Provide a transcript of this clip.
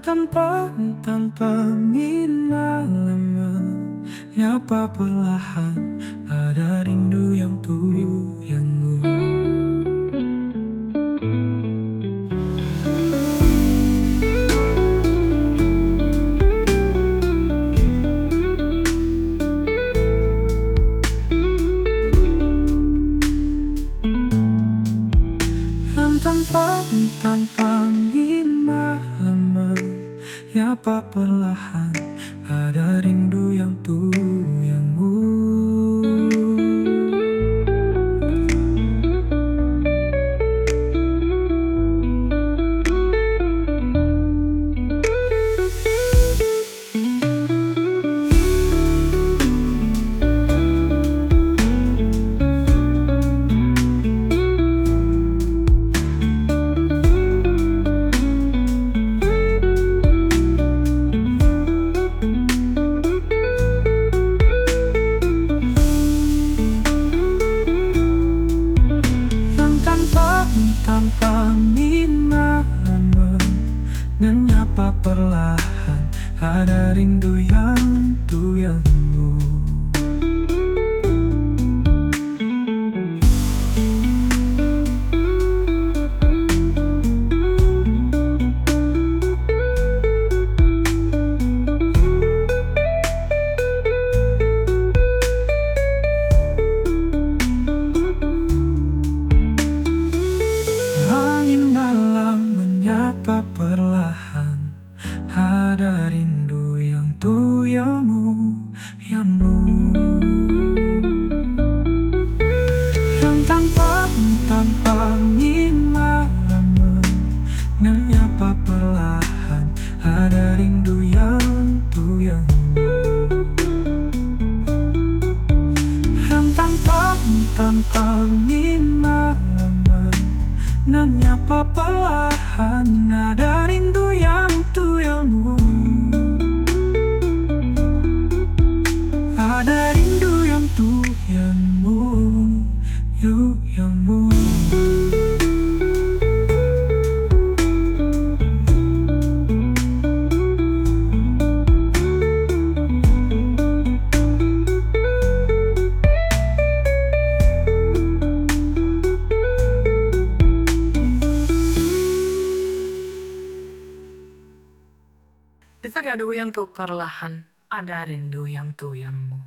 tanpa lama, nyapa perlahan, ada rindu yang tuyul yang tanpa lama, nyapa perlahan, ada rindu yang tuyangmu. Tanpa lama, menyapa perlahan, ada rindu yang tuyangmu. Menyapa perlahan, ada rindu yang tuyangmu, yang tanpa lama, menyapa perlahan, ada rindu yang tuyangmu, yang tanpa lama, menyapa perlahan, ada rindu yang tuyangmu, ada rindu yang tuyangmu, tuyangmu. Ada yang tuh perlahan, ada rindu yang tuyangmu.